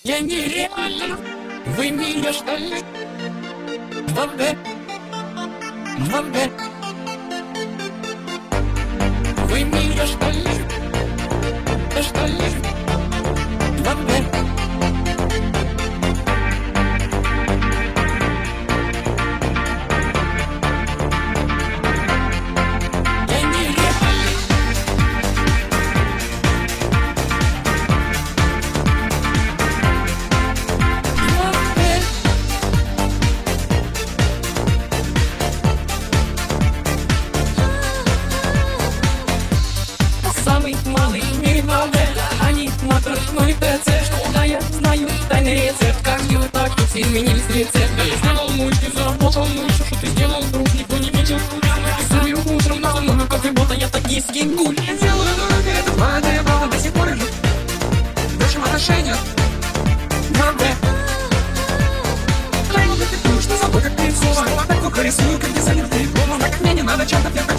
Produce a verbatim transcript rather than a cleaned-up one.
Я нереально. Вы меня что ли? два бэ, два бэ. Вы меня что ли? Что ли? два бэ. Самый малый в мире модель. Они смотрят мой ТЦ. Что да, я знаю тайный рецепт. Как сделать так, чтобы изменились рецепты. Я сделал мульти, заработал мульти. Что ты сделал, друг, никто не видел. Писаю утром на много кофе, будто я токийский гуль. Я делаю дороги, это твоя баба до сих пор идет. В нашем отношениях два бэ. Правильно ты пьешь, что забыл, как ты слово. Так только рисую, как дизайнер ты. Как мне не надо чатов, я